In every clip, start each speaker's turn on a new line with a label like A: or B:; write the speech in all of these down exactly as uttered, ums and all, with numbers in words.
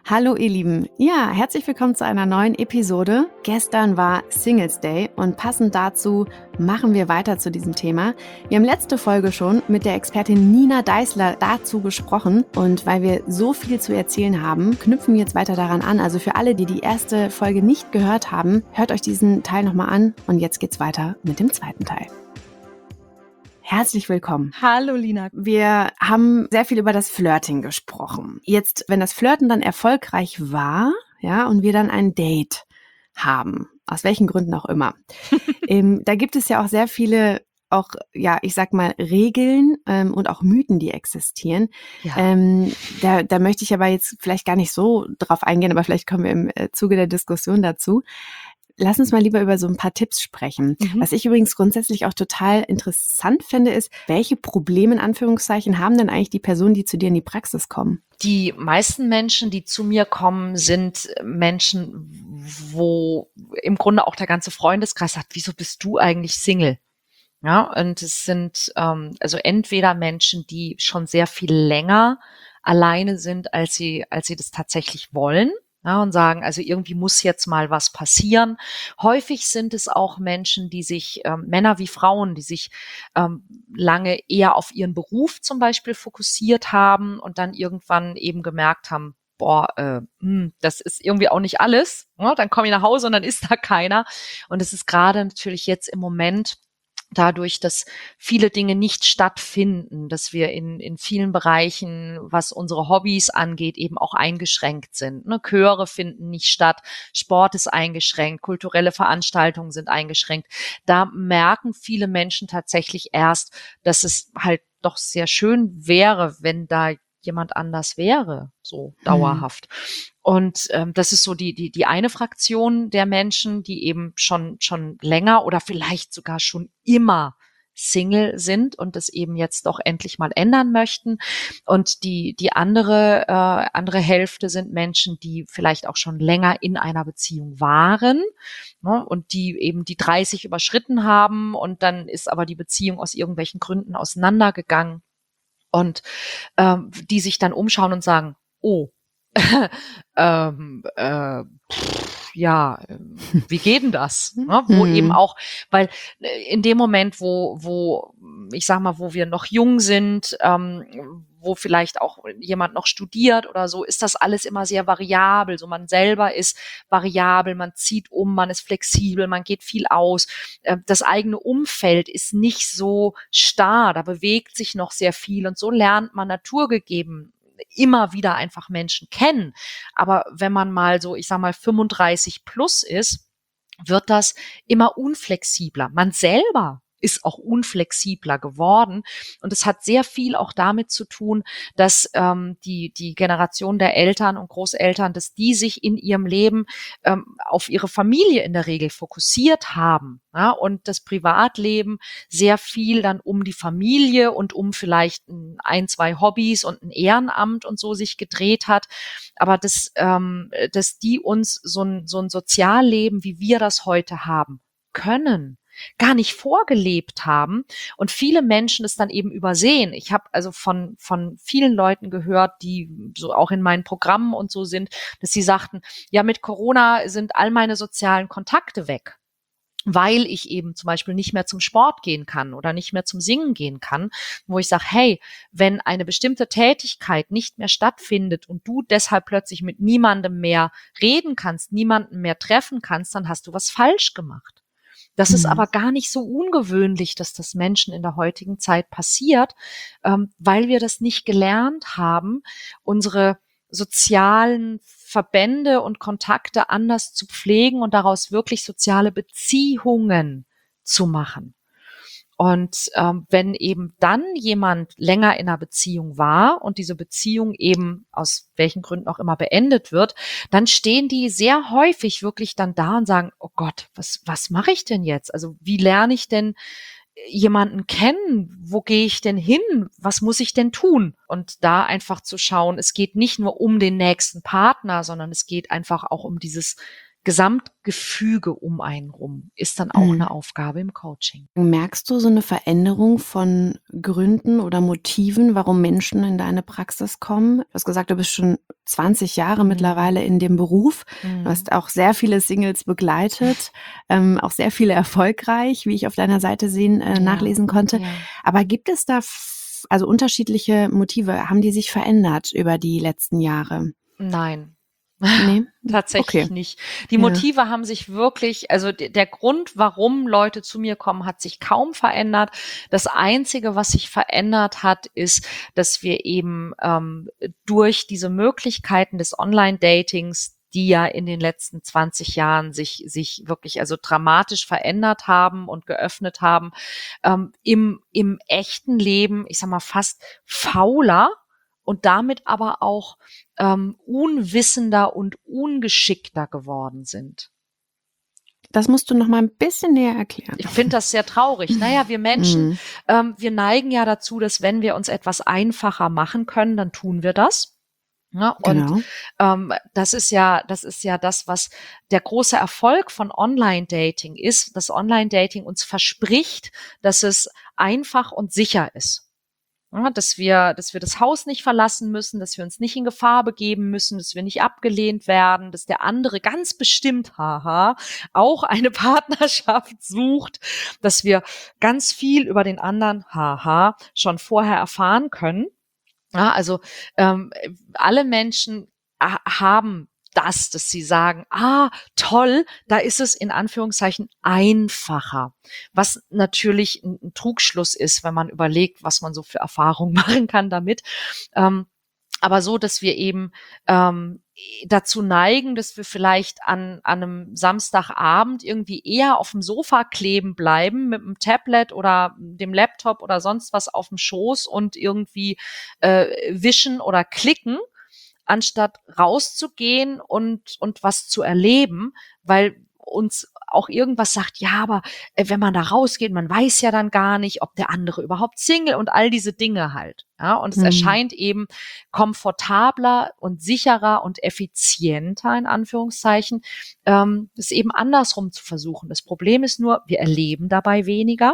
A: Hallo ihr Lieben, ja, herzlich willkommen zu einer neuen Episode. Gestern war Singles Day und passend dazu machen wir weiter zu diesem Thema. Wir haben letzte Folge schon mit der Expertin Nina Deißler dazu gesprochen und weil wir so viel zu erzählen haben, knüpfen wir jetzt weiter daran an. Also für alle, die die erste Folge nicht gehört haben, hört euch diesen Teil nochmal an und jetzt geht's weiter mit dem zweiten Teil. Herzlich willkommen.
B: Hallo Lina.
A: Wir haben sehr viel über das Flirting gesprochen. Jetzt, wenn das Flirten dann erfolgreich war, ja, und wir dann ein Date haben, aus welchen Gründen auch immer, ähm, da gibt es ja auch sehr viele, auch, ja, ich sag mal, Regeln ähm, und auch Mythen, die existieren.
B: Ja.
A: Ähm, da, da möchte ich aber jetzt vielleicht gar nicht so drauf eingehen, aber vielleicht kommen wir im äh, Zuge der Diskussion dazu. Lass uns mal lieber über so ein paar Tipps sprechen. Mhm. Was ich übrigens grundsätzlich auch total interessant finde, ist, welche Probleme in Anführungszeichen haben denn eigentlich die Personen, die zu dir in die Praxis kommen?
B: Die meisten Menschen, die zu mir kommen, sind Menschen, wo im Grunde auch der ganze Freundeskreis sagt, wieso bist du eigentlich Single? Ja, und es sind ähm, also entweder Menschen, die schon sehr viel länger alleine sind, als sie, als sie das tatsächlich wollen. Ja, und sagen, also irgendwie muss jetzt mal was passieren. Häufig sind es auch Menschen, die sich, ähm, Männer wie Frauen, die sich ähm, lange eher auf ihren Beruf zum Beispiel fokussiert haben und dann irgendwann eben gemerkt haben, boah, äh, mh, das ist irgendwie auch nicht alles. Ja, dann komme ich nach Hause und dann ist da keiner. Und es ist gerade natürlich jetzt im Moment dadurch, dass viele Dinge nicht stattfinden, dass wir in, in vielen Bereichen, was unsere Hobbys angeht, eben auch eingeschränkt sind. Ne? Chöre finden nicht statt, Sport ist eingeschränkt, kulturelle Veranstaltungen sind eingeschränkt. Da merken viele Menschen tatsächlich erst, dass es halt doch sehr schön wäre, wenn da jemand anders wäre, so dauerhaft. Mhm. Und ähm, das ist so die die die eine Fraktion der Menschen, die eben schon schon länger oder vielleicht sogar schon immer Single sind und das eben jetzt doch endlich mal ändern möchten. Und die die andere äh, andere Hälfte sind Menschen, die vielleicht auch schon länger in einer Beziehung waren, ne, und die eben die dreißig überschritten haben und dann ist aber die Beziehung aus irgendwelchen Gründen auseinandergegangen. Und ähm, die sich dann umschauen und sagen, oh, ähm, äh, pff, ja, wie geht denn das? Ne? Wo
A: Mhm.
B: eben auch, weil in dem Moment, wo, wo, ich sag mal, wo wir noch jung sind, ähm, wo vielleicht auch jemand noch studiert oder so, ist das alles immer sehr variabel. So man selber ist variabel, man zieht um, man ist flexibel, man geht viel aus. Das eigene Umfeld ist nicht so starr, da bewegt sich noch sehr viel und so lernt man naturgegeben immer wieder einfach Menschen kennen. Aber wenn man mal so, ich sag mal, fünfunddreißig plus ist, wird das immer unflexibler. Man selber ist auch unflexibler geworden. Und es hat sehr viel auch damit zu tun, dass ähm, die, die Generation der Eltern und Großeltern, dass die sich in ihrem Leben ähm, auf ihre Familie in der Regel fokussiert haben. Ja, und das Privatleben sehr viel dann um die Familie und um vielleicht ein, zwei Hobbys und ein Ehrenamt und so sich gedreht hat. Aber dass, ähm, dass die uns so ein, so ein Sozialleben, wie wir das heute haben, können, gar nicht vorgelebt haben und viele Menschen es dann eben übersehen. Ich habe also von von vielen Leuten gehört, die so auch in meinen Programmen und so sind, dass sie sagten, ja, mit Corona sind all meine sozialen Kontakte weg, weil ich eben zum Beispiel nicht mehr zum Sport gehen kann oder nicht mehr zum Singen gehen kann, wo ich sage, hey, wenn eine bestimmte Tätigkeit nicht mehr stattfindet und du deshalb plötzlich mit niemandem mehr reden kannst, niemanden mehr treffen kannst, dann hast du was falsch gemacht. Das ist aber gar nicht so ungewöhnlich, dass das Menschen in der heutigen Zeit passiert, ähm, weil wir das nicht gelernt haben, unsere sozialen Verbände und Kontakte anders zu pflegen und daraus wirklich soziale Beziehungen zu machen. Und ähm, wenn eben dann jemand länger in einer Beziehung war und diese Beziehung eben aus welchen Gründen auch immer beendet wird, dann stehen die sehr häufig wirklich dann da und sagen, oh Gott, was, was mache ich denn jetzt? Also wie lerne ich denn jemanden kennen? Wo gehe ich denn hin? Was muss ich denn tun? Und da einfach zu schauen, es geht nicht nur um den nächsten Partner, sondern es geht einfach auch um dieses Gesamtgefüge um einen rum ist dann auch
A: Mhm.
B: eine Aufgabe im Coaching.
A: Merkst du so eine Veränderung von Gründen oder Motiven, warum Menschen in deine Praxis kommen? Du hast gesagt, du bist schon zwanzig Jahre
B: Mhm.
A: mittlerweile in dem Beruf. Du
B: Mhm.
A: hast auch sehr viele Singles begleitet, ähm, auch sehr viele erfolgreich, wie ich auf deiner Seite sehen, äh,
B: Ja,
A: nachlesen konnte.
B: ja.
A: Aber gibt es da f- also unterschiedliche Motive? Haben die sich verändert über die letzten Jahre?
B: Nein.
A: Nee?
B: Tatsächlich
A: Okay.
B: nicht. Die
A: Ja.
B: Motive haben sich wirklich, also d- der Grund, warum Leute zu mir kommen, hat sich kaum verändert. Das Einzige, was sich verändert hat, ist, dass wir eben ähm, durch diese Möglichkeiten des Online-Datings, die ja in den letzten zwanzig Jahren sich, sich wirklich also dramatisch verändert haben und geöffnet haben, ähm, im, im echten Leben, ich sag mal, fast fauler und damit aber auch ähm, unwissender und ungeschickter geworden sind.
A: Das musst du noch mal ein bisschen näher erklären.
B: Ich finde das sehr traurig. Naja, wir Menschen,
A: Mhm.
B: ähm, wir neigen ja dazu, dass wenn wir uns etwas einfacher machen können, dann tun wir das. Ja, und
A: Genau.
B: ähm, das ist ja, das ist ja das, was der große Erfolg von Online-Dating ist, dass Online-Dating uns verspricht, dass es einfach und sicher ist. Ja, dass wir, dass wir das Haus nicht verlassen müssen, dass wir uns nicht in Gefahr begeben müssen, dass wir nicht abgelehnt werden, dass der andere ganz bestimmt, haha, auch eine Partnerschaft sucht, dass wir ganz viel über den anderen, haha, schon vorher erfahren können. Ja, also ähm, alle Menschen ha- haben das, dass sie sagen, ah, toll, da ist es in Anführungszeichen einfacher. Was natürlich ein, ein Trugschluss ist, wenn man überlegt, was man so für Erfahrungen machen kann damit. Ähm, aber so, dass wir eben ähm, dazu neigen, dass wir vielleicht an, an einem Samstagabend irgendwie eher auf dem Sofa kleben bleiben mit dem Tablet oder dem Laptop oder sonst was auf dem Schoß und irgendwie äh, wischen oder klicken, anstatt rauszugehen und, und was zu erleben, weil uns auch irgendwas sagt, ja, aber äh, wenn man da rausgeht, man weiß ja dann gar nicht, ob der andere überhaupt Single und all diese Dinge halt. Ja, und es
A: Mhm.
B: erscheint eben komfortabler und sicherer und effizienter, in Anführungszeichen, ähm, es eben andersrum zu versuchen. Das Problem ist nur, wir erleben dabei weniger,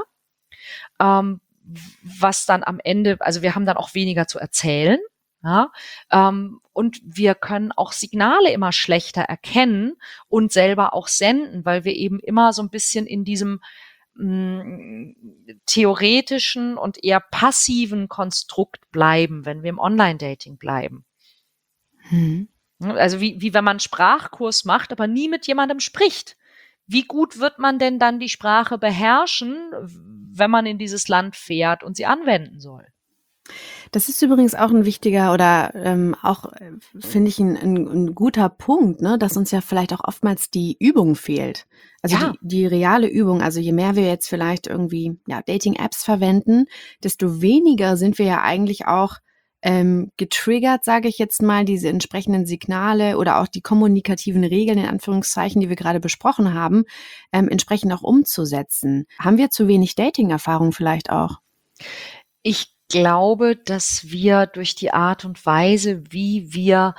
B: ähm, was dann am Ende, also wir haben dann auch weniger zu erzählen. Ja, ähm, und wir können auch Signale immer schlechter erkennen und selber auch senden, weil wir eben immer so ein bisschen in diesem mh, theoretischen und eher passiven Konstrukt bleiben, wenn wir im Online-Dating bleiben.
A: Mhm.
B: Also wie, wie wenn man einen Sprachkurs macht, aber nie mit jemandem spricht. Wie gut wird man denn dann die Sprache beherrschen, wenn man in dieses Land fährt und sie anwenden soll?
A: Das ist übrigens auch ein wichtiger oder ähm, auch, äh, finde ich, ein, ein, ein guter Punkt, ne, dass uns ja vielleicht auch oftmals die Übung fehlt. Also
B: Ja,
A: die, die reale Übung. Also je mehr wir jetzt vielleicht irgendwie ja, Dating-Apps verwenden, desto weniger sind wir ja eigentlich auch ähm, getriggert, sage ich jetzt mal, diese entsprechenden Signale oder auch die kommunikativen Regeln in Anführungszeichen, die wir gerade besprochen haben, ähm, entsprechend auch umzusetzen. Haben wir zu wenig Dating-Erfahrung vielleicht auch?
B: ich glaube, dass wir durch die Art und Weise, wie wir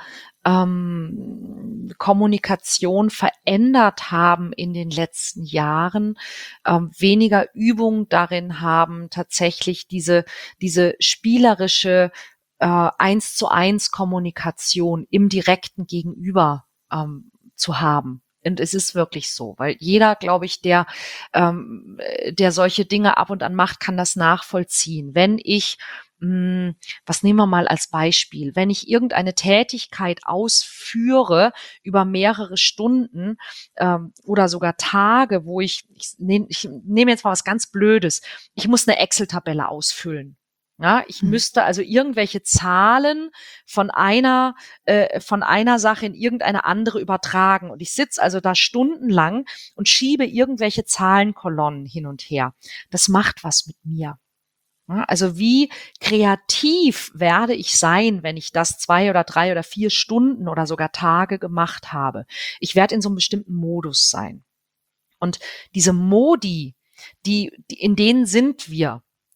B: ähm, Kommunikation verändert haben in den letzten Jahren, ähm, weniger Übung darin haben, tatsächlich diese, diese spielerische äh, eins zu eins Kommunikation im direkten Gegenüber ähm, zu haben. Und es ist wirklich so, weil jeder, glaube ich, der, ähm, der solche Dinge ab und an macht, kann das nachvollziehen. Wenn ich, mh, was nehmen wir mal als Beispiel, wenn ich irgendeine Tätigkeit ausführe über mehrere Stunden ähm, oder sogar Tage, wo ich, ich nehme ich nehme jetzt mal was ganz Blödes, ich muss eine Excel-Tabelle ausfüllen. Ja, ich
A: Mhm.
B: müsste also irgendwelche Zahlen von einer äh, von einer Sache in irgendeine andere übertragen. Und ich sitze also da stundenlang und schiebe irgendwelche Zahlenkolonnen hin und her. Das macht was mit mir. Ja, also wie kreativ werde ich sein, wenn ich das zwei oder drei oder vier Stunden oder sogar Tage gemacht habe? Ich werde in so einem bestimmten Modus sein. Und diese Modi, die, die in denen sind wir.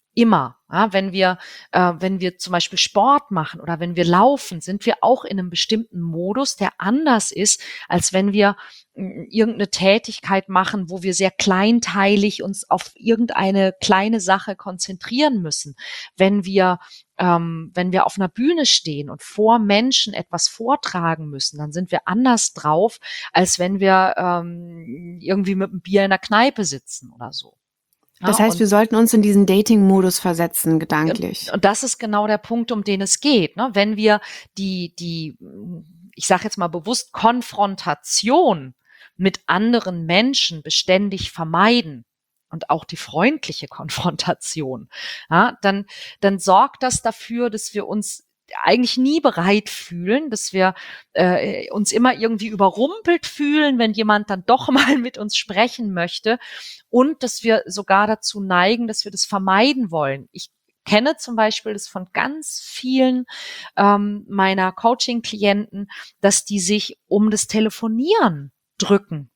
B: Immer. Ja, wenn wir, äh, wenn wir zum Beispiel Sport machen oder wenn wir laufen, sind wir auch in einem bestimmten Modus, der anders ist, als wenn wir mh, irgendeine Tätigkeit machen, wo wir sehr kleinteilig uns auf irgendeine kleine Sache konzentrieren müssen. Wenn wir ähm, wenn wir auf einer Bühne stehen und vor Menschen etwas vortragen müssen, dann sind wir anders drauf, als wenn wir ähm, irgendwie mit einem Bier in der Kneipe sitzen oder so. Ja,
A: Das heißt,
B: und
A: wir sollten uns in diesen Dating-Modus versetzen,
B: und
A: gedanklich.
B: und das ist genau der Punkt, um den es geht, ne? Wenn wir die die, ich sage jetzt mal bewusst, Konfrontation mit anderen Menschen beständig vermeiden und auch die freundliche Konfrontation, ja, dann dann sorgt das dafür, dass wir uns eigentlich nie bereit fühlen, dass wir äh, uns immer irgendwie überrumpelt fühlen, wenn jemand dann doch mal mit uns sprechen möchte und dass wir sogar dazu neigen, dass wir das vermeiden wollen. Ich kenne zum Beispiel das von ganz vielen ähm, meiner Coaching-Klienten, dass die sich um das Telefonieren drücken.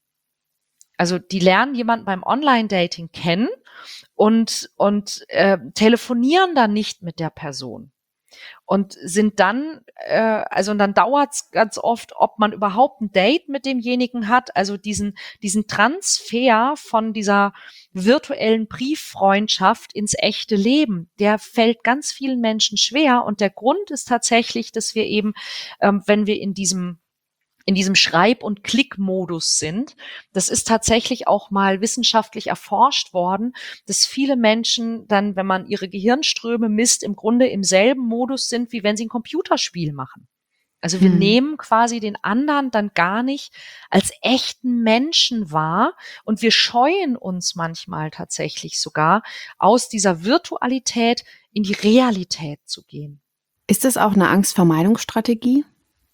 B: Also die lernen jemanden beim Online-Dating kennen und, und äh, telefonieren dann nicht mit der Person. Und sind dann, äh, also und dann dauert's ganz oft, ob man überhaupt ein Date mit demjenigen hat. Also diesen, diesen Transfer von dieser virtuellen Brieffreundschaft ins echte Leben, der fällt ganz vielen Menschen schwer. Und der Grund ist tatsächlich, dass wir eben, ähm, wenn wir in diesem in diesem Schreib- und Klick-Modus sind. Das ist tatsächlich auch mal wissenschaftlich erforscht worden, dass viele Menschen dann, wenn man ihre Gehirnströme misst, im Grunde im selben Modus sind, wie wenn sie ein Computerspiel machen. Also wir
A: Hm.
B: nehmen quasi den anderen dann gar nicht als echten Menschen wahr und wir scheuen uns manchmal tatsächlich sogar, aus dieser Virtualität in die Realität zu gehen.
A: Ist das auch eine Angstvermeidungsstrategie?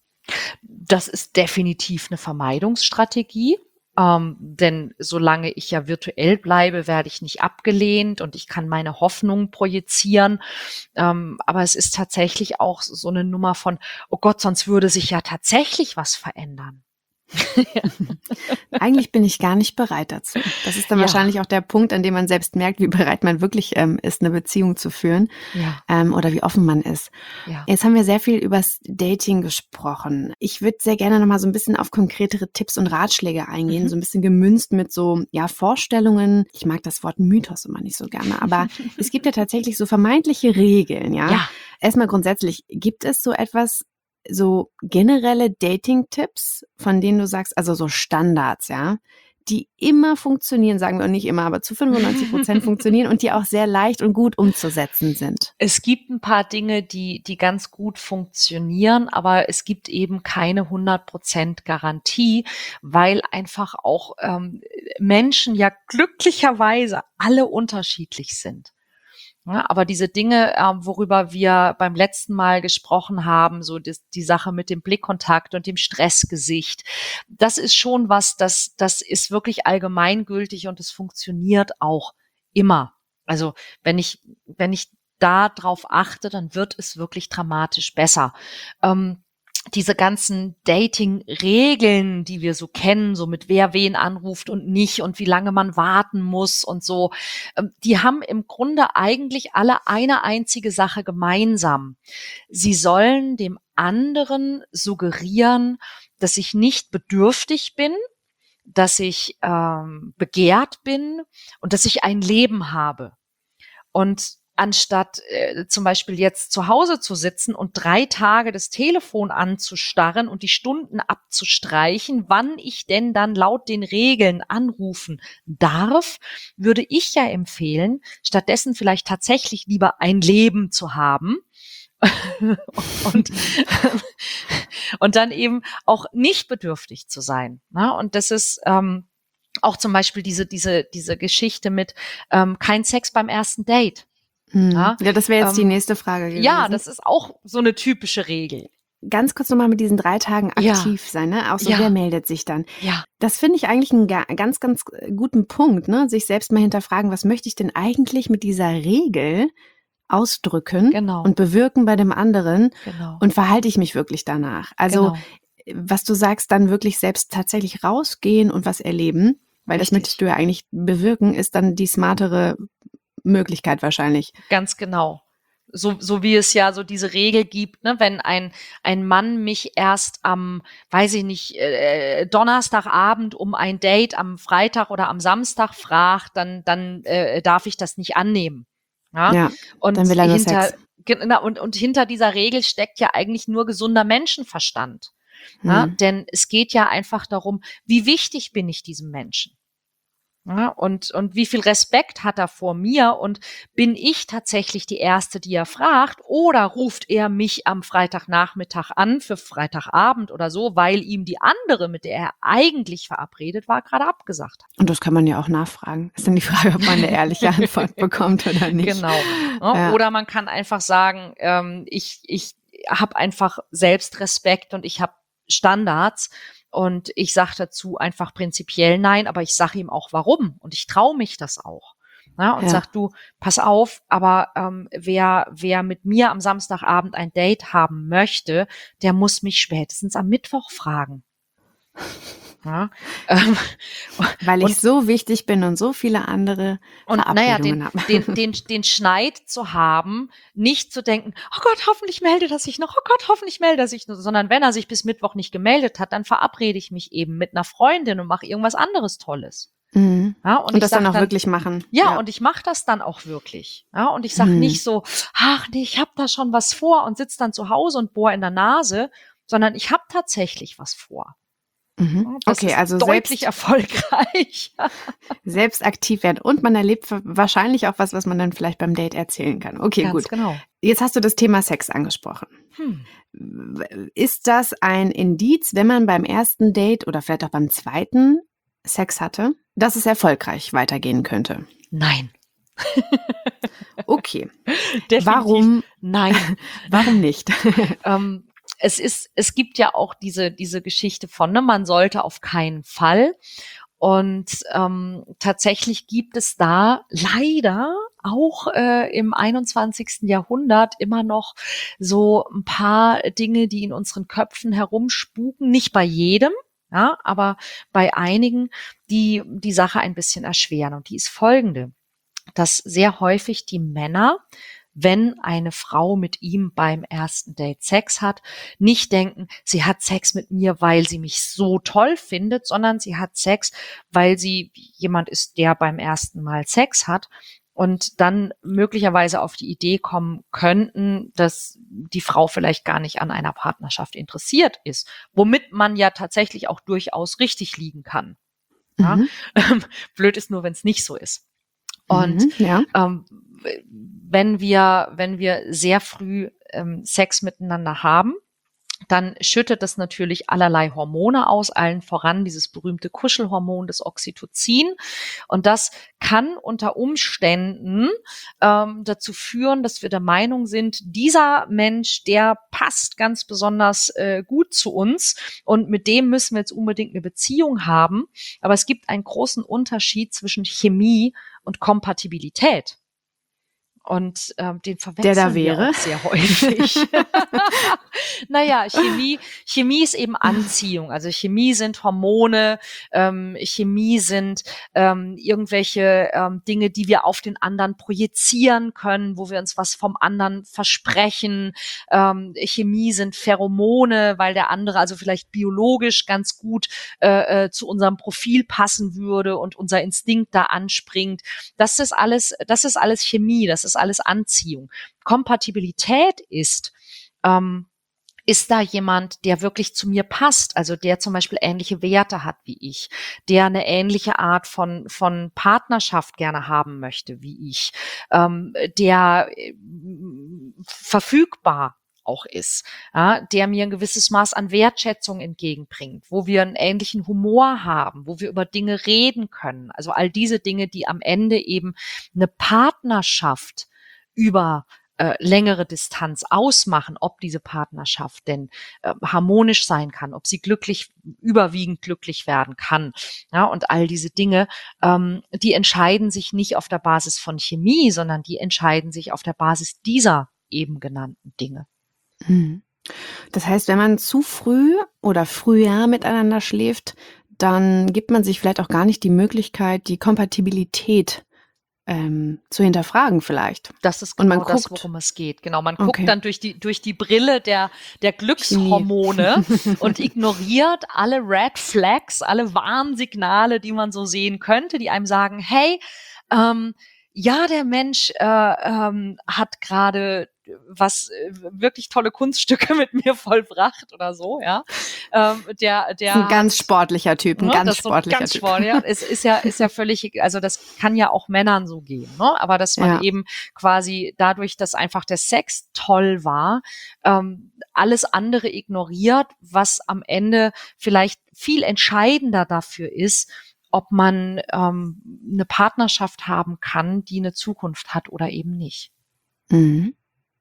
B: Das ist definitiv eine Vermeidungsstrategie, ähm, denn solange ich ja virtuell bleibe, werde ich nicht abgelehnt und ich kann meine Hoffnungen projizieren. Ähm, aber es ist tatsächlich auch so eine Nummer von: „Oh Gott, sonst würde sich ja tatsächlich was verändern."
A: Eigentlich bin ich gar nicht bereit dazu. Das ist dann
B: Ja.
A: wahrscheinlich auch der Punkt, an dem man selbst merkt, wie bereit man wirklich ähm, ist, eine Beziehung zu führen
B: Ja,
A: ähm, oder wie offen man ist.
B: ja.
A: Jetzt haben wir sehr viel übers Dating gesprochen. Ich würde sehr gerne noch mal so ein bisschen auf konkretere Tipps und Ratschläge eingehen,
B: Mhm.
A: so ein bisschen gemünzt mit so ja Vorstellungen. Ich mag das Wort Mythos immer nicht so gerne, aber es gibt ja tatsächlich so vermeintliche Regeln, ja.
B: Ja.
A: Erstmal grundsätzlich, gibt es so etwas, so generelle Dating-Tipps, von denen du sagst, also so Standards, ja, die immer funktionieren, sagen wir nicht immer, aber zu fünfundneunzig Prozent funktionieren und die auch sehr leicht und gut umzusetzen sind?
B: Es gibt ein paar Dinge, die die ganz gut funktionieren, aber es gibt eben keine hundert Prozent Garantie, weil einfach auch ähm, Menschen ja glücklicherweise alle unterschiedlich sind. Ja, aber diese Dinge, ähm, worüber wir beim letzten Mal gesprochen haben, so das, die Sache mit dem Blickkontakt und dem Stressgesicht, das ist schon was, das, das ist wirklich allgemeingültig und es funktioniert auch immer. Also wenn ich, wenn ich da drauf achte, dann wird es wirklich dramatisch besser. Ähm, diese ganzen Dating-Regeln, die wir so kennen, so mit wer wen anruft und nicht und wie lange man warten muss und so, ähm, die haben im Grunde eigentlich alle eine einzige Sache gemeinsam. Sie sollen dem anderen suggerieren, dass ich nicht bedürftig bin, dass ich ähm, begehrt bin und dass ich ein Leben habe. Und anstatt äh, zum Beispiel jetzt zu Hause zu sitzen und drei Tage das Telefon anzustarren und die Stunden abzustreichen, wann ich denn dann laut den Regeln anrufen darf, würde ich ja empfehlen, stattdessen vielleicht tatsächlich lieber ein Leben zu haben. und, und dann eben auch nicht bedürftig zu sein. Ne? Und das ist ähm, auch zum Beispiel diese, diese, diese Geschichte mit ähm, kein Sex beim ersten Date.
A: Hm.
B: Ja,
A: Ja, das wäre jetzt die
B: ähm,
A: nächste Frage gewesen.
B: ja, das ist auch so eine typische Regel.
A: Ganz kurz nochmal mit diesen drei Tagen
B: Ja.
A: aktiv sein, ne? Auch so,
B: Ja.
A: wer meldet sich dann?
B: Ja,
A: Das finde ich eigentlich einen ga- ganz, ganz guten Punkt, ne? Sich selbst mal hinterfragen, was möchte ich denn eigentlich mit dieser Regel ausdrücken
B: Genau.
A: und bewirken bei dem anderen
B: genau.
A: und verhalte ich mich wirklich danach? Also,
B: genau.
A: was du sagst, dann wirklich selbst tatsächlich rausgehen und was erleben, weil das
B: Richtig.
A: möchtest du ja eigentlich bewirken, ist dann die smartere Möglichkeit wahrscheinlich.
B: Ganz genau. So, so wie es ja so diese Regel gibt, ne, wenn ein, ein Mann mich erst am, weiß ich nicht, äh, Donnerstagabend um ein Date am Freitag oder am Samstag fragt, dann, dann äh, darf ich das nicht annehmen. Ja?
A: Ja,
B: Und
A: dann will er nur
B: hinter,
A: Sex.
B: genau, und, und hinter dieser Regel steckt ja eigentlich nur gesunder Menschenverstand. Ja?
A: Hm.
B: Denn es geht ja einfach darum, wie wichtig bin ich diesem Menschen? Ja, und, und wie viel Respekt hat er vor mir und bin ich tatsächlich die Erste, die er fragt, oder ruft er mich am Freitagnachmittag an für Freitagabend oder so, weil ihm die andere, mit der er eigentlich verabredet war, gerade abgesagt hat.
A: Und das kann man ja auch nachfragen. Ist dann die Frage, ob man eine ehrliche Antwort bekommt oder nicht.
B: Genau. Ja,
A: Ja.
B: Oder man kann einfach sagen, ähm, ich, ich habe einfach Selbstrespekt und ich habe Standards. Und ich sage dazu einfach prinzipiell nein, aber ich sage ihm auch warum. Und ich traue mich das auch. Ja, und
A: Ja.
B: sag du, pass auf, aber ähm, wer, wer mit mir am Samstagabend ein Date haben möchte, der muss mich spätestens am Mittwoch fragen. Ja, ähm,
A: Weil ich
B: und,
A: so wichtig bin und so viele andere
B: und naja,
A: Verabredungen
B: den,
A: habe.
B: den, den, den Schneid zu haben, nicht zu denken, oh Gott, hoffentlich meldet er sich noch, oh Gott, hoffentlich meldet er sich noch, sondern wenn er sich bis Mittwoch nicht gemeldet hat, dann verabrede ich mich eben mit einer Freundin und mache irgendwas anderes Tolles.
A: Mhm.
B: Ja, und
A: Und
B: ich
A: das dann
B: sag
A: auch
B: dann,
A: wirklich machen.
B: Ja, und ich mache das dann auch wirklich. Ja, und ich sage
A: Hm.
B: nicht so, ach nee, ich habe da schon was vor und sitze dann zu Hause und bohr in der Nase, sondern ich habe tatsächlich was vor.
A: Mhm.
B: Ja, Das
A: Okay,
B: ist
A: also
B: deutlich
A: selbst,
B: erfolgreich.
A: selbst aktiv werden. Und man erlebt wahrscheinlich auch was, was man dann vielleicht beim Date erzählen kann. Okay,
B: Ganz
A: gut.
B: genau.
A: Jetzt hast du das Thema Sex angesprochen.
B: Hm.
A: Ist das ein Indiz, wenn man beim ersten Date oder vielleicht auch beim zweiten Sex hatte, dass es erfolgreich weitergehen könnte?
B: Nein.
A: Okay.
B: Definitiv
A: Warum?
B: nein.
A: Warum nicht?
B: ähm, es ist, es gibt ja auch diese, diese Geschichte von, ne, man sollte auf keinen Fall. Und ähm, tatsächlich gibt es da leider auch äh, im einundzwanzigsten Jahrhundert immer noch so ein paar Dinge, die in unseren Köpfen herumspuken. Nicht bei jedem, ja, aber bei einigen, die die Sache ein bisschen erschweren. Und die ist folgende, dass sehr häufig die Männer, wenn eine Frau mit ihm beim ersten Date Sex hat, nicht denken, sie hat Sex mit mir, weil sie mich so toll findet, sondern sie hat Sex, weil sie jemand ist, der beim ersten Mal Sex hat und dann möglicherweise auf die Idee kommen könnten, dass die Frau vielleicht gar nicht an einer Partnerschaft interessiert ist, womit man ja tatsächlich auch durchaus richtig liegen kann. Ja?
A: Mhm.
B: Blöd ist nur, wenn es nicht so ist. Und
A: Mhm, ja.
B: ähm, wenn wir, wenn wir sehr früh ähm, Sex miteinander haben, dann schüttet das natürlich allerlei Hormone aus, allen voran dieses berühmte Kuschelhormon, das Oxytocin. Und das kann unter Umständen ähm, dazu führen, dass wir der Meinung sind, dieser Mensch, der passt ganz besonders äh, gut zu uns und mit dem müssen wir jetzt unbedingt eine Beziehung haben. Aber es gibt einen großen Unterschied zwischen Chemie und Kompatibilität. Und ähm, den
A: Der da
B: verwechseln wir
A: wäre.
B: auch sehr häufig. Naja, Chemie, Chemie ist eben Anziehung. Also Chemie sind Hormone, ähm, Chemie sind ähm, irgendwelche ähm, Dinge, die wir auf den anderen projizieren können, wo wir uns was vom anderen versprechen. Ähm, Chemie sind Pheromone, weil der andere also vielleicht biologisch ganz gut äh, äh, zu unserem Profil passen würde und unser Instinkt da anspringt. Das ist alles, das ist alles Chemie, das ist alles Anziehung. Kompatibilität ist, ähm, ist da jemand, der wirklich zu mir passt, also der zum Beispiel ähnliche Werte hat wie ich, der eine ähnliche Art von, von Partnerschaft gerne haben möchte wie ich, ähm, der äh, verfügbar auch ist, ja, der mir ein gewisses Maß an Wertschätzung entgegenbringt, wo wir einen ähnlichen Humor haben, wo wir über Dinge reden können. Also all diese Dinge, die am Ende eben eine Partnerschaft über äh, längere Distanz ausmachen, ob diese Partnerschaft denn äh, harmonisch sein kann, ob sie glücklich, überwiegend glücklich werden kann. Ja, und all diese Dinge, ähm, die entscheiden sich nicht auf der Basis von Chemie, sondern die entscheiden sich auf der Basis dieser eben genannten Dinge.
A: Mhm. Das heißt, wenn man zu früh oder früher miteinander schläft, dann gibt man sich vielleicht auch gar nicht die Möglichkeit, die Kompatibilität ähm, zu hinterfragen vielleicht.
B: Das ist
A: Und
B: genau
A: man
B: das,
A: guckt,
B: worum es geht. Genau, man guckt
A: okay,
B: dann durch die durch die Brille der der Glückshormone und ignoriert alle Red Flags, alle Warnsignale, die man so sehen könnte, die einem sagen, hey, ähm, ja, der Mensch äh, ähm, hat gerade was äh, wirklich tolle Kunststücke mit mir vollbracht oder so, ja. Ähm, der
A: das ist ein
B: der
A: ganz
B: hat
A: sportlicher Typ, ein
B: Ne,
A: ganz
B: das ist so
A: sportlicher
B: ganz
A: Typ.
B: Sport, ja. Es ist ja, ist ja völlig, also das kann ja auch Männern so gehen, ne? Aber dass man
A: Ja.
B: eben quasi dadurch, dass einfach der Sex toll war, ähm, alles andere ignoriert, was am Ende vielleicht viel entscheidender dafür ist, ob man ähm, eine Partnerschaft haben kann, die eine Zukunft hat oder eben nicht.
A: Mhm.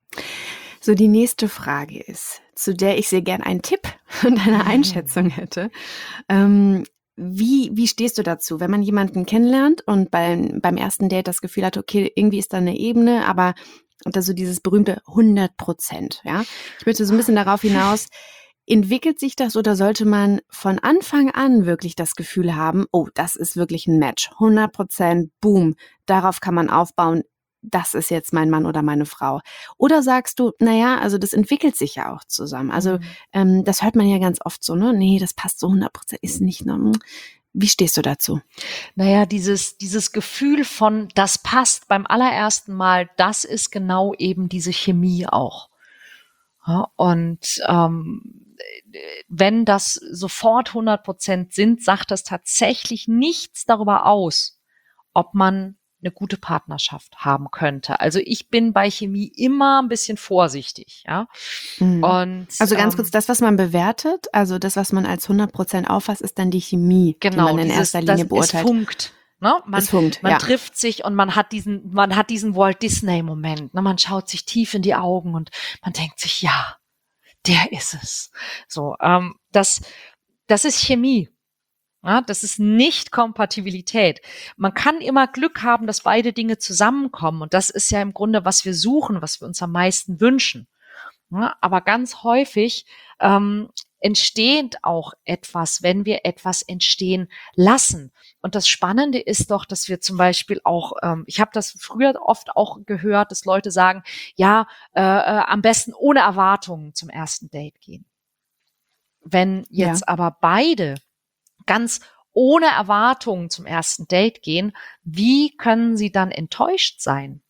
A: So, die nächste Frage ist, zu der ich sehr gern einen Tipp und eine Einschätzung hätte. Ähm, wie, wie stehst du dazu, wenn man jemanden kennenlernt und beim, beim ersten Date das Gefühl hat, okay, irgendwie ist da eine Ebene, aber das so dieses berühmte hundert Prozent, ja? Ich möchte so ein bisschen darauf hinaus, entwickelt sich das oder sollte man von Anfang an wirklich das Gefühl haben, oh, das ist wirklich ein Match, hundert Prozent, boom, darauf kann man aufbauen, das ist jetzt mein Mann oder meine Frau. Oder sagst du, naja, also das entwickelt sich ja auch zusammen. Also
B: Mhm.
A: ähm, das hört man ja ganz oft so, ne? Nee, das passt so hundert Prozent, ist nicht, ne? Wie stehst du dazu?
B: Naja, dieses, dieses Gefühl von, das passt beim allerersten Mal, das ist genau eben diese Chemie auch. Ja, und ähm, wenn das sofort hundert Prozent sind, sagt das tatsächlich nichts darüber aus, ob man eine gute Partnerschaft haben könnte. Also ich bin bei Chemie immer ein bisschen vorsichtig, ja.
A: Mhm.
B: Und
A: Also ganz
B: ähm,
A: kurz, das, was man bewertet, also das, was man als hundert Prozent auffasst, ist dann die Chemie, die
B: genau,
A: man in
B: dieses,
A: erster
B: das,
A: Linie
B: es
A: beurteilt.
B: funkt. Ne? Man,
A: Es funkt,
B: man
A: ja.
B: trifft sich und man hat diesen, man hat diesen Walt Disney Moment. Ne? Man schaut sich tief in die Augen und man denkt sich, ja, der ist es. So, ähm, das, das ist Chemie. Ja, das ist nicht Kompatibilität. Man kann immer Glück haben, dass beide Dinge zusammenkommen. Und das ist ja im Grunde, was wir suchen, was wir uns am meisten wünschen. Ja, aber ganz häufig ähm, entsteht auch etwas, wenn wir etwas entstehen lassen. Und das Spannende ist doch, dass wir zum Beispiel auch, ähm, ich habe das früher oft auch gehört, dass Leute sagen, ja, äh, äh, am besten ohne Erwartungen zum ersten Date gehen. Wenn
A: Ja.
B: jetzt aber beide ganz ohne Erwartungen zum ersten Date gehen, wie können sie dann enttäuscht sein?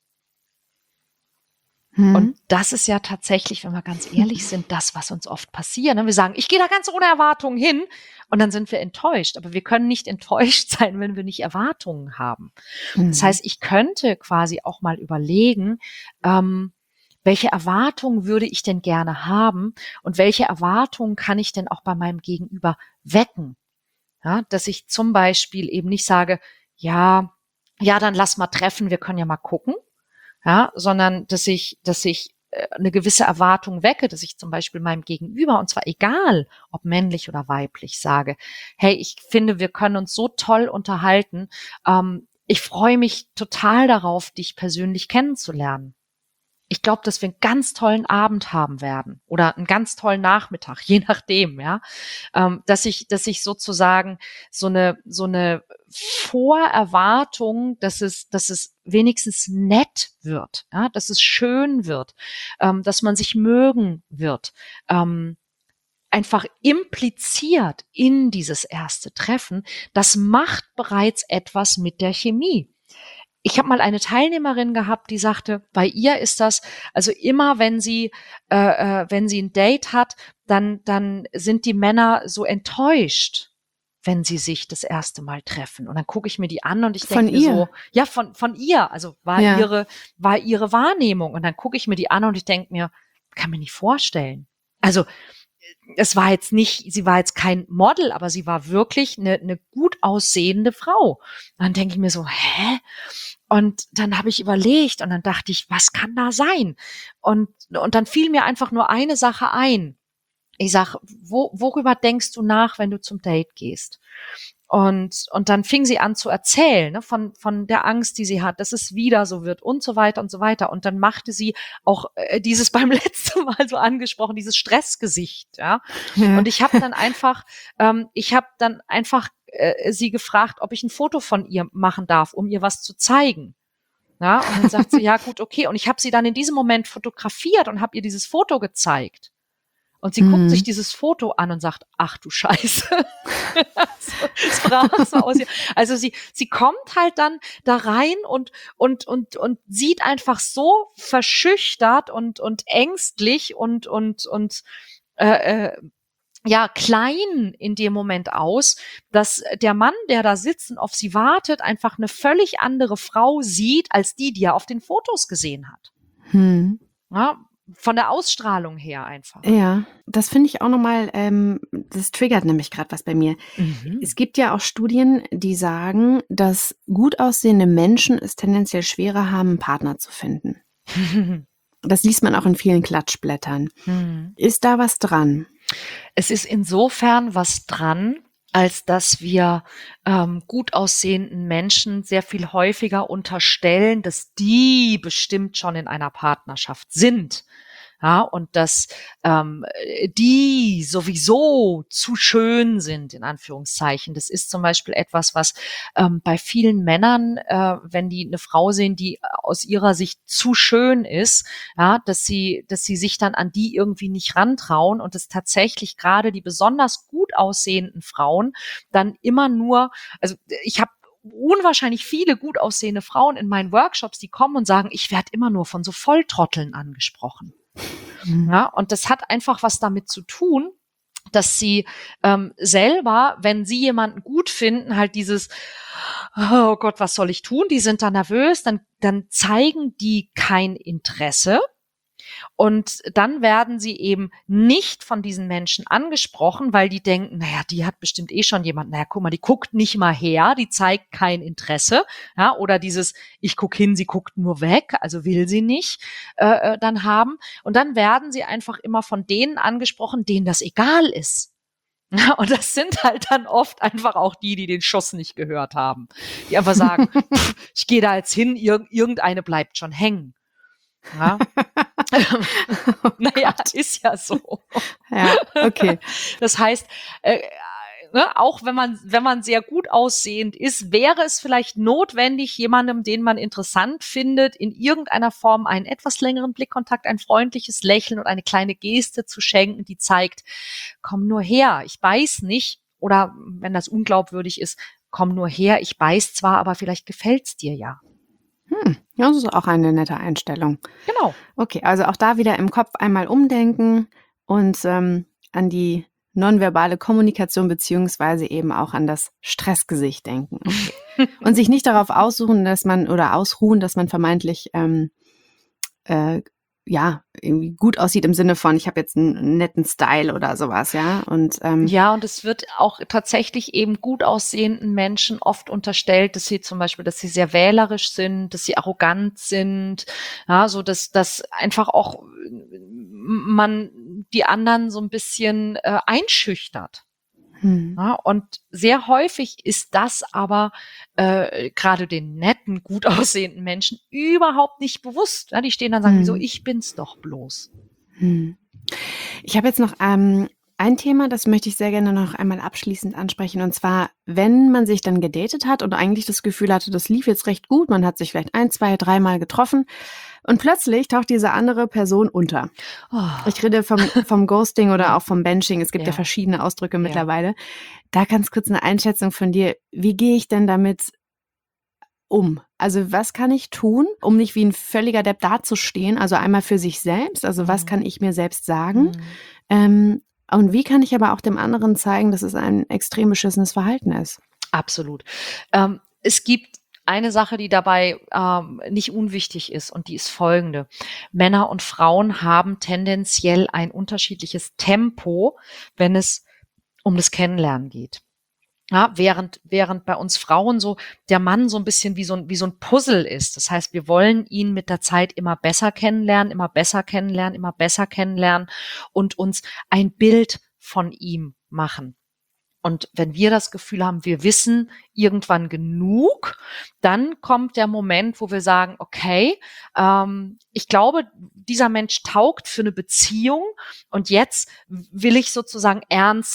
A: Hm.
B: Und das ist ja tatsächlich, wenn wir ganz ehrlich sind, das, was uns oft passiert. Wir sagen, ich gehe da ganz ohne Erwartungen hin und dann sind wir enttäuscht. Aber wir können nicht enttäuscht sein, wenn wir nicht Erwartungen haben.
A: Mhm.
B: Das heißt, ich könnte quasi auch mal überlegen, ähm, welche Erwartungen würde ich denn gerne haben und welche Erwartungen kann ich denn auch bei meinem Gegenüber wecken? Ja, dass ich zum Beispiel eben nicht sage, ja, ja, dann lass mal treffen, wir können ja mal gucken. Ja, sondern dass ich, dass ich äh, eine gewisse Erwartung wecke, dass ich zum Beispiel meinem Gegenüber, und zwar egal, ob männlich oder weiblich, sage, hey, ich finde, wir können uns so toll unterhalten. Ähm, ich freue mich total darauf, dich persönlich kennenzulernen. Ich glaube, dass wir einen ganz tollen Abend haben werden oder einen ganz tollen Nachmittag, je nachdem, ja. Ähm, dass ich, dass ich sozusagen so eine, so eine Vorerwartung, dass es, dass es wenigstens nett wird, ja, dass es schön wird, ähm, dass man sich mögen wird, ähm, einfach impliziert in dieses erste Treffen, das macht bereits etwas mit der Chemie. Ich habe mal eine Teilnehmerin gehabt, die sagte, bei ihr ist das, also immer wenn sie, äh, äh, wenn sie ein Date hat, dann, dann sind die Männer so enttäuscht, wenn sie sich das erste Mal treffen. Und dann gucke ich mir die an und ich
A: Von
B: denke mir
A: ihr?
B: so, ja, von, von ihr, also war
A: Ja.
B: ihre, war ihre Wahrnehmung. Und dann gucke ich mir die an und ich denke mir, kann mir nicht vorstellen. Also es war jetzt nicht, sie war jetzt kein Model, aber sie war wirklich eine, eine gut aussehende Frau. Und dann denke ich mir so, hä? Und dann habe ich überlegt und dann dachte ich, was kann da sein? Und, und dann fiel mir einfach nur eine Sache ein. Ich sag, wo, worüber denkst du nach, wenn du zum Date gehst? Und, und dann fing sie an zu erzählen, ne, von, von der Angst, die sie hat, dass es wieder so wird und so weiter und so weiter. Und dann machte sie auch äh, dieses beim letzten Mal so angesprochen, dieses Stressgesicht, ja.
A: Ja.
B: Und ich habe dann einfach, ähm, ich habe dann einfach äh, sie gefragt, ob ich ein Foto von ihr machen darf, um ihr was zu zeigen. Ja, und dann sagt sie, ja gut, okay. Und ich habe sie dann in diesem Moment fotografiert und habe ihr dieses Foto gezeigt. Und sie mhm. guckt sich dieses Foto an und sagt, ach du Scheiße. also, es brach so aus ihr. Also sie, sie kommt halt dann da rein und, und, und, und sieht einfach so verschüchtert und, und ängstlich und, und, und, äh, äh, ja, klein in dem Moment aus, dass der Mann, der da sitzt und auf sie wartet, einfach eine völlig andere Frau sieht, als die, die er auf den Fotos gesehen hat.
A: Hm.
B: Ja, von der Ausstrahlung her einfach.
A: Ja, das finde ich auch nochmal, ähm, das triggert nämlich gerade was bei mir. Mhm. Es gibt ja auch Studien, die sagen, dass gut aussehende Menschen es tendenziell schwerer haben, einen Partner zu finden. Das liest man auch in vielen Klatschblättern. Mhm. Ist da was dran?
B: Es ist insofern was dran, als dass wir ähm, gut aussehenden Menschen sehr viel häufiger unterstellen, dass die bestimmt schon in einer Partnerschaft sind. Ja, und dass ähm, die sowieso zu schön sind, in Anführungszeichen. Das ist zum Beispiel etwas, was ähm, bei vielen Männern, äh, wenn die eine Frau sehen, die aus ihrer Sicht zu schön ist, ja, dass sie, dass sie sich dann an die irgendwie nicht rantrauen und dass tatsächlich gerade die besonders gut aussehenden Frauen dann immer nur, also ich habe unwahrscheinlich viele gut aussehende Frauen in meinen Workshops, die kommen und sagen, ich werde immer nur von so Volltrotteln angesprochen. Ja, und das hat einfach was damit zu tun, dass sie ähm, selber, wenn sie jemanden gut finden, halt dieses, oh Gott, was soll ich tun? Die sind da nervös, dann, dann zeigen die kein Interesse. Und dann werden sie eben nicht von diesen Menschen angesprochen, weil die denken, naja, die hat bestimmt eh schon jemanden. Naja, guck mal, die guckt nicht mal her, die zeigt kein Interesse. Ja, oder dieses, ich guck hin, sie guckt nur weg, also will sie nicht äh, dann haben. Und dann werden sie einfach immer von denen angesprochen, denen das egal ist. Ja, und das sind halt dann oft einfach auch die, die den Schuss nicht gehört haben. Die einfach sagen, pff, ich gehe da jetzt hin, ir- irgendeine bleibt schon hängen. Ja. oh naja, Gott. Ist ja so.
A: Ja, okay.
B: Das heißt, äh, ne, auch wenn man, wenn man sehr gut aussehend ist, wäre es vielleicht notwendig, jemandem, den man interessant findet, in irgendeiner Form einen etwas längeren Blickkontakt, ein freundliches Lächeln und eine kleine Geste zu schenken, die zeigt, komm nur her, ich beiß nicht. Oder wenn das unglaubwürdig ist, komm nur her, ich beiß zwar, aber vielleicht gefällt's dir ja.
A: Hm, das ist auch eine nette Einstellung.
B: Genau.
A: Okay, also auch da wieder im Kopf einmal umdenken und ähm, an die nonverbale Kommunikation beziehungsweise eben auch an das Stressgesicht denken. Okay. Und sich nicht darauf aussuchen, dass man oder ausruhen, dass man vermeintlich ähm, äh, ja, irgendwie gut aussieht im Sinne von, ich habe jetzt einen netten Style oder sowas, ja. Und ähm,
B: ja, und es wird auch tatsächlich eben gut aussehenden Menschen oft unterstellt, dass sie zum Beispiel, dass sie sehr wählerisch sind, dass sie arrogant sind, ja, so dass dass einfach auch man die anderen so ein bisschen äh, einschüchtert. Hm. Ja, und sehr häufig ist das aber äh, gerade den netten, gut aussehenden Menschen überhaupt nicht bewusst. Ja, die stehen dann und sagen, hm. wieso, ich bin's doch bloß.
A: Hm. Ich habe jetzt noch ähm, ein Thema, das möchte ich sehr gerne noch einmal abschließend ansprechen. Und zwar, wenn man sich dann gedatet hat und eigentlich das Gefühl hatte, das lief jetzt recht gut, man hat sich vielleicht ein, zwei, dreimal getroffen und plötzlich taucht diese andere Person unter. Oh. Ich rede vom, vom Ghosting oder auch vom Benching. Es gibt ja, ja verschiedene Ausdrücke ja. mittlerweile. Da ganz kurz eine Einschätzung von dir. Wie gehe ich denn damit um? Also was kann ich tun, um nicht wie ein völliger Depp dazustehen? Also einmal für sich selbst, also was kann ich mir selbst sagen? Mhm. Ähm, und wie kann ich aber auch dem anderen zeigen, dass es ein extrem beschissenes Verhalten ist?
B: Absolut. Ähm, es gibt eine Sache, die dabei ähm, nicht unwichtig ist, und die ist folgende. Männer und Frauen haben tendenziell ein unterschiedliches Tempo, wenn es um das Kennenlernen geht. Ja, während, während bei uns Frauen so der Mann so ein bisschen wie so ein, wie so ein Puzzle ist. Das heißt, wir wollen ihn mit der Zeit immer besser kennenlernen, immer besser kennenlernen, immer besser kennenlernen und uns ein Bild von ihm machen. Und wenn wir das Gefühl haben, wir wissen irgendwann genug, dann kommt der Moment, wo wir sagen, okay, ähm, ich glaube, dieser Mensch taugt für eine Beziehung und jetzt will ich sozusagen ernst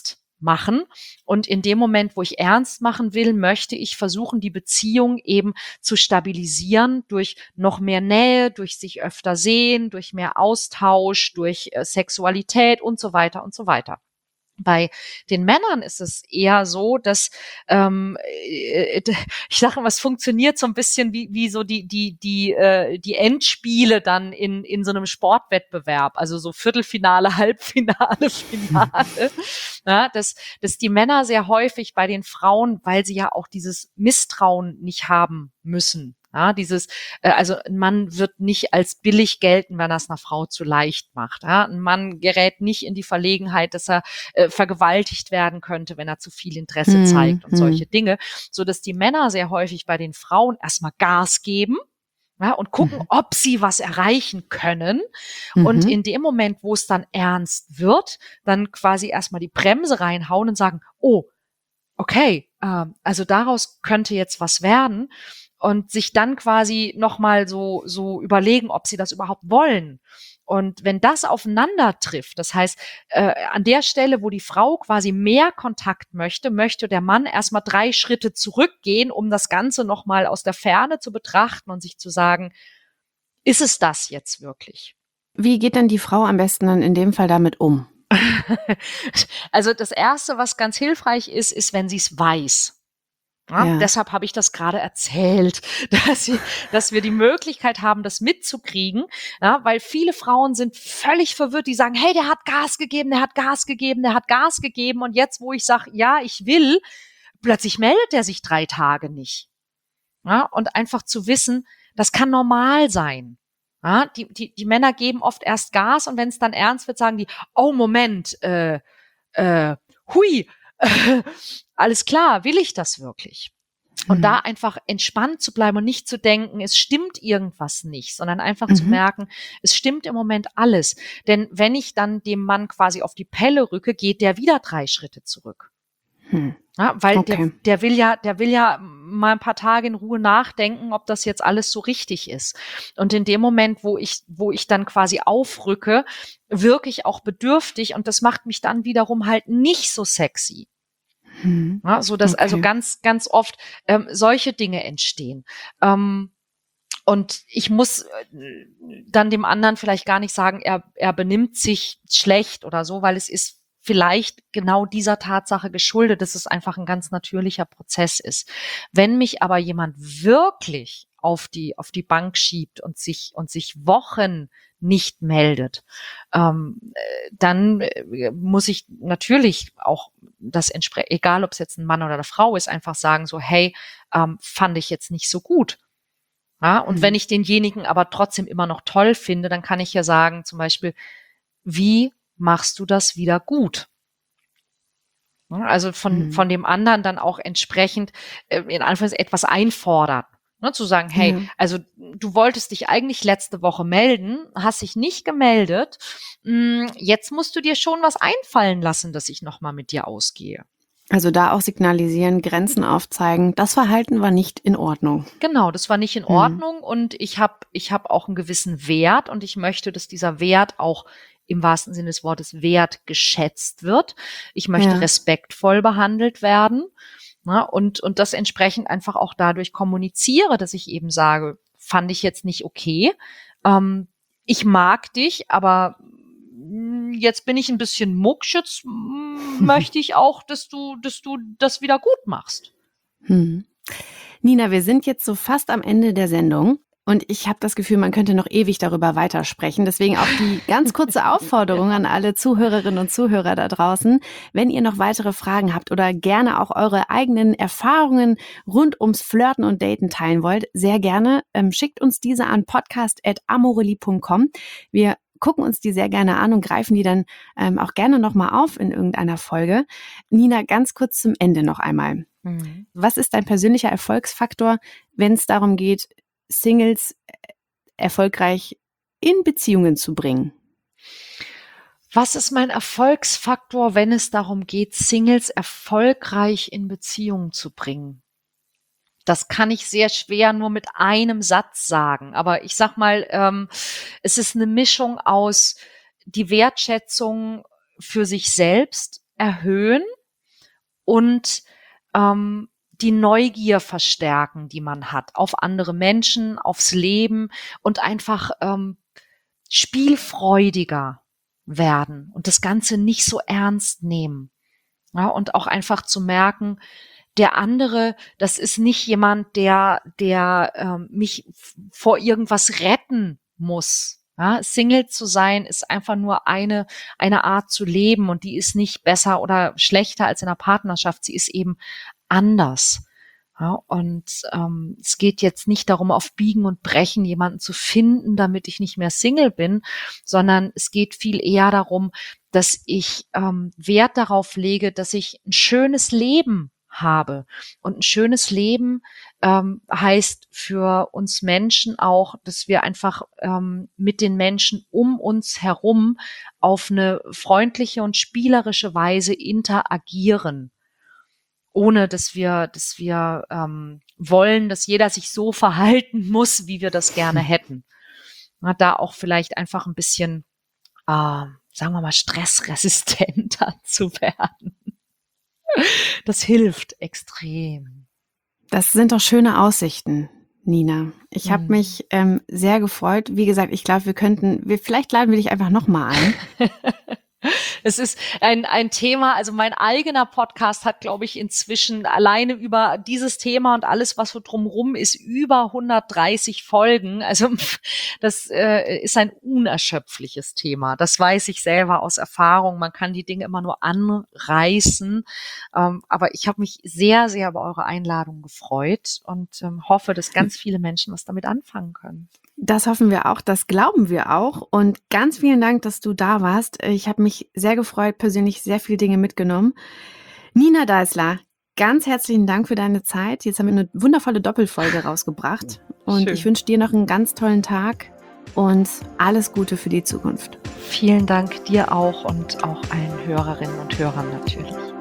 B: machen. Und in dem Moment, wo ich ernst machen will, möchte ich versuchen, die Beziehung eben zu stabilisieren durch noch mehr Nähe, durch sich öfter sehen, durch mehr Austausch, durch äh, Sexualität und so weiter und so weiter. Bei den Männern ist es eher so, dass ähm, äh, ich sage mal, es funktioniert so ein bisschen wie wie so die die die äh, die Endspiele dann in in so einem Sportwettbewerb, also so Viertelfinale, Halbfinale, Finale. Ja, dass dass die Männer sehr häufig bei den Frauen, weil sie ja auch dieses Misstrauen nicht haben müssen. Ja, dieses, äh, also ein Mann wird nicht als billig gelten, wenn er es einer Frau zu leicht macht. Ja, ein Mann gerät nicht in die Verlegenheit, dass er äh, vergewaltigt werden könnte, wenn er zu viel Interesse
A: Hm,
B: zeigt und
A: hm.
B: solche Dinge, so dass die Männer sehr häufig bei den Frauen erstmal Gas geben. Ja, und gucken,
A: Mhm.
B: ob sie was erreichen können.
A: Mhm.
B: Und in dem Moment, wo es dann ernst wird, dann quasi erstmal die Bremse reinhauen und sagen, oh, okay, ähm, also daraus könnte jetzt was werden. Und sich dann quasi nochmal so, so überlegen, ob sie das überhaupt wollen. Und wenn das aufeinander trifft, das heißt, äh, an der Stelle, wo die Frau quasi mehr Kontakt möchte, möchte der Mann erstmal drei Schritte zurückgehen, um das Ganze nochmal aus der Ferne zu betrachten und sich zu sagen, ist es das jetzt wirklich?
A: Wie geht denn die Frau am besten dann in dem Fall damit um?
B: Also das Erste, was ganz hilfreich ist, ist, wenn sie es weiß. Ja,
A: Ja.
B: deshalb habe ich das gerade erzählt, dass, sie, dass wir die Möglichkeit haben, das mitzukriegen, ja, weil viele Frauen sind völlig verwirrt, die sagen, hey, der hat Gas gegeben, der hat Gas gegeben, der hat Gas gegeben und jetzt, wo ich sage, ja, ich will, plötzlich meldet er sich drei Tage nicht. Ja, und einfach zu wissen, das kann normal sein. Ja, die, die, die Männer geben oft erst Gas und wenn es dann ernst wird, sagen die, oh Moment, äh, äh, hui, alles klar, will ich das wirklich? Und da
A: Mhm.
B: einfach entspannt zu bleiben und nicht zu denken, es stimmt irgendwas nicht, sondern einfach zu
A: Mhm.
B: merken, es stimmt im Moment alles. Denn wenn ich dann dem Mann quasi auf die Pelle rücke, geht der wieder drei Schritte zurück.
A: Hm.
B: Ja, weil der,
A: Okay.
B: der will ja, der will ja mal ein paar Tage in Ruhe nachdenken, ob das jetzt alles so richtig ist. Und in dem Moment, wo ich, wo ich dann quasi aufrücke, wirke ich auch bedürftig und das macht mich dann wiederum halt nicht so sexy.
A: Mhm.
B: Ja, so dass also
A: Okay.
B: ganz, ganz oft ähm, solche Dinge entstehen. Ähm, und ich muss äh, dann dem anderen vielleicht gar nicht sagen, er, er benimmt sich schlecht oder so, weil es ist vielleicht genau dieser Tatsache geschuldet, dass es einfach ein ganz natürlicher Prozess ist. Wenn mich aber jemand wirklich auf die, auf die Bank schiebt und sich, und sich Wochen nicht meldet, ähm, äh, dann äh, muss ich natürlich auch das entsprechend, egal ob es jetzt ein Mann oder eine Frau ist, einfach sagen so, hey, ähm, fand ich jetzt nicht so gut. Ja, und wenn
A: Mhm.
B: ich denjenigen aber trotzdem immer noch toll finde, dann kann ich ja sagen, zum Beispiel, wie machst du das wieder gut? Ja, also von,
A: Mhm.
B: von dem anderen dann auch entsprechend, äh, in Anführungszeichen etwas einfordern. Ne, zu sagen, hey,
A: Ja.
B: also du wolltest dich eigentlich letzte Woche melden, hast dich nicht gemeldet. Hm, jetzt musst du dir schon was einfallen lassen, dass ich nochmal mit dir ausgehe.
A: Also da auch signalisieren, Grenzen aufzeigen, das Verhalten war nicht in Ordnung.
B: Genau, das war nicht in
A: Mhm.
B: Ordnung und ich habe ich habe auch einen gewissen Wert und ich möchte, dass dieser Wert auch im wahrsten Sinne des Wortes wertgeschätzt wird. Ich möchte
A: Ja.
B: respektvoll behandelt werden, ne, und und das entsprechend einfach auch dadurch kommuniziere, dass ich eben sage: „Fand ich jetzt nicht okay. Ähm, ich mag dich, aber, hm, jetzt bin ich ein bisschen mucksch, jetzt, hm, möchte ich auch, dass du dass du das wieder gut machst.“
A: Mhm. Nina, wir sind jetzt so fast am Ende der Sendung und ich habe das Gefühl, man könnte noch ewig darüber weitersprechen. Deswegen auch die ganz kurze Aufforderung
B: Ja.
A: an alle Zuhörerinnen und Zuhörer da draußen. Wenn ihr noch weitere Fragen habt oder gerne auch eure eigenen Erfahrungen rund ums Flirten und Daten teilen wollt, sehr gerne. Ähm, schickt uns diese an podcast at amorelli punkt com. Wir gucken uns die sehr gerne an und greifen die dann ähm, auch gerne nochmal auf in irgendeiner Folge. Nina, ganz kurz zum Ende noch einmal.
B: Mhm.
A: Was ist dein persönlicher Erfolgsfaktor, wenn es darum geht, Singles erfolgreich in Beziehungen zu bringen?
B: Was ist mein Erfolgsfaktor, wenn es darum geht, Singles erfolgreich in Beziehungen zu bringen? Das kann ich sehr schwer nur mit einem Satz sagen. Aber ich sag mal, ähm, es ist eine Mischung aus die Wertschätzung für sich selbst erhöhen, und ähm, die Neugier verstärken, die man hat auf andere Menschen, aufs Leben und einfach ähm, spielfreudiger werden und das Ganze nicht so ernst nehmen. Ja, und auch einfach zu merken, der andere, das ist nicht jemand, der, der ähm, mich f- vor irgendwas retten muss. Ja, Single zu sein ist einfach nur eine, eine Art zu leben und die ist nicht besser oder schlechter als in einer Partnerschaft. Sie ist eben anders. Ja, und ähm, es geht jetzt nicht darum, auf Biegen und Brechen jemanden zu finden, damit ich nicht mehr Single bin, sondern es geht viel eher darum, dass ich ähm, Wert darauf lege, dass ich ein schönes Leben habe. Und ein schönes Leben ähm, heißt für uns Menschen auch, dass wir einfach ähm, mit den Menschen um uns herum auf eine freundliche und spielerische Weise interagieren, ohne dass wir, dass wir ähm, wollen, dass jeder sich so verhalten muss, wie wir das gerne hätten. Na, da auch vielleicht einfach ein bisschen, äh, sagen wir mal, stressresistenter zu werden. Das hilft extrem.
A: Das sind doch schöne Aussichten, Nina. Ich habe
B: Hm.
A: mich ähm, sehr gefreut. Wie gesagt, ich glaube, wir könnten, wir, vielleicht laden wir dich einfach nochmal ein.
B: Es ist ein, ein Thema, also mein eigener Podcast hat, glaube ich, inzwischen alleine über dieses Thema und alles, was so drumrum ist, über hundertdreißig Folgen. Also das äh, ist ein unerschöpfliches Thema. Das weiß ich selber aus Erfahrung. Man kann die Dinge immer nur anreißen. Ähm, aber ich habe mich sehr, sehr über eure Einladung gefreut und ähm, hoffe, dass ganz viele Menschen was damit anfangen können.
A: Das hoffen wir auch, das glauben wir auch. Und ganz vielen Dank, dass du da warst. Ich habe mich sehr gefreut, persönlich sehr viele Dinge mitgenommen. Nina Deißler, ganz herzlichen Dank für deine Zeit. Jetzt haben wir eine wundervolle Doppelfolge rausgebracht. Und
B: Schön.
A: Ich wünsche dir noch einen ganz tollen Tag und alles Gute für die Zukunft.
B: Vielen Dank dir auch und auch allen Hörerinnen und Hörern natürlich.